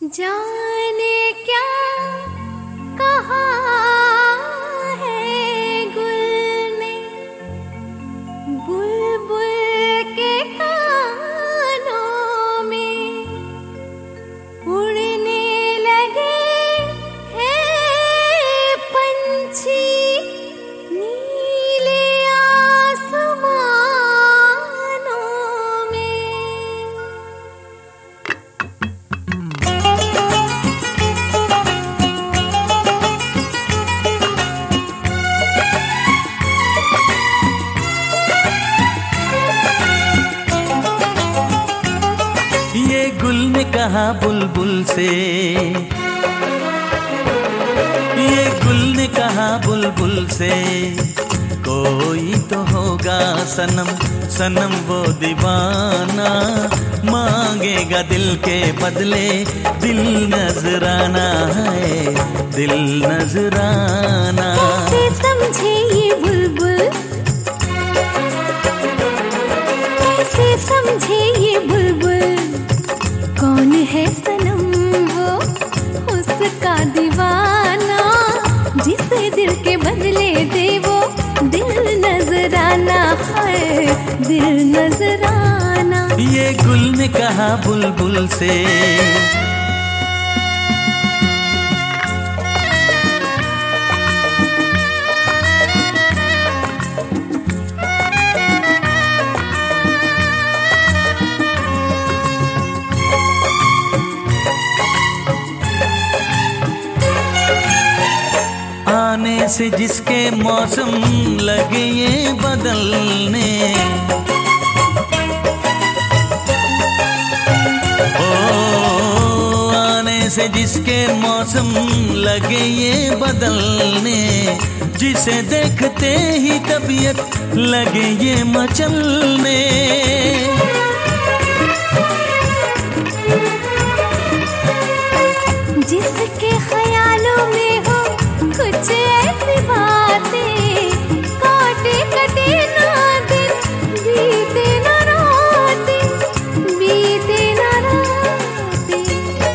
जाने क्या कहा है गुल ने बुलबुल के कानों में, उड़ने लगे हैं पंछी नीले आसमानों में। ये गुल ने कहा बुलबुल से, ये गुल ने कहा बुलबुल से, कोई तो होगा सनम सनम वो दीवाना, मांगेगा दिल के बदले दिल नजराना है, दिल नजराना। कैसे समझे ये बुलबुल, कैसे समझे ये बुलबुल, कौन है सनम वो उसका दीवाना, जिसे दिल के बदले दे वो दिल नजराना है, दिल नजराना। ये गुल ने कहा बुलबुल से। आने से जिसके मौसम लगे ये बदलने, ओ आने से जिसके मौसम लगे ये बदलने, जिसे देखते ही तबीयत लगे ये मचलने, जिसके ख्यालों में हो कुछ ऐसी बातें, काटे कटे ना दिन बीते ना रातें, बीते ना रातें।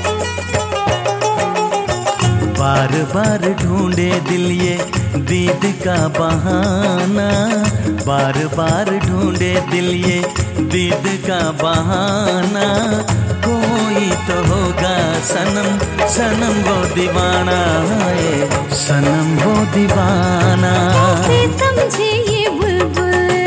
बार बार ढूंढे दिल ये दीद का बहाना, बार बार ढूंढे दिल ये दीद का बहाना, कोई तो होगा सनम सनम वो दीवाना है, सनम वो दीवाना। कैसे समझे ये बुलबुल,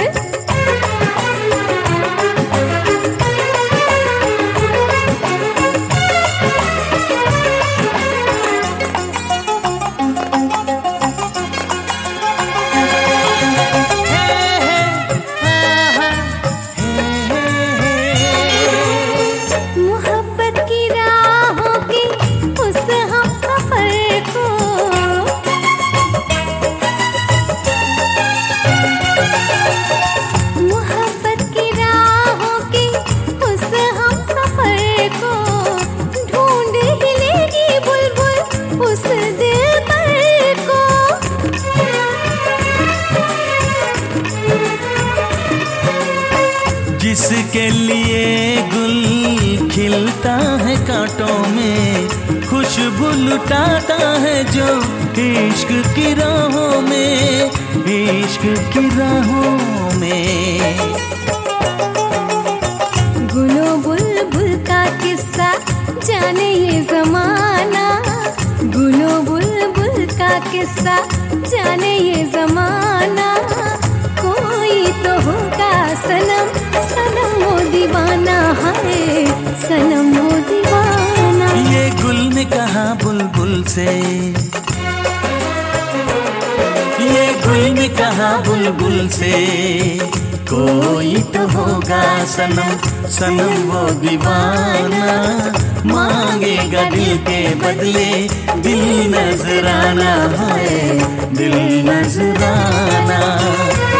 जिसके लिए गुल खिलता है कांटों में, खुशबू लुटाता है जो इश्क की राहों में, इश्क की राहों में। गुलो बुलबुल का किस्सा जाने ये जमाना, गुलो बुलबुल का किस्सा जाने ये जमाना, कोई तो होगा सनम सनम वो दीवाना है, सनम वो दीवाना। ये गुल ने कहा बुलबुल से, ये गुल ने कहा बुलबुल से, कोई तो होगा सनम सनम वो दीवाना, मांगेगा दिल के बदले दिल नजराना है, दिल नजराना।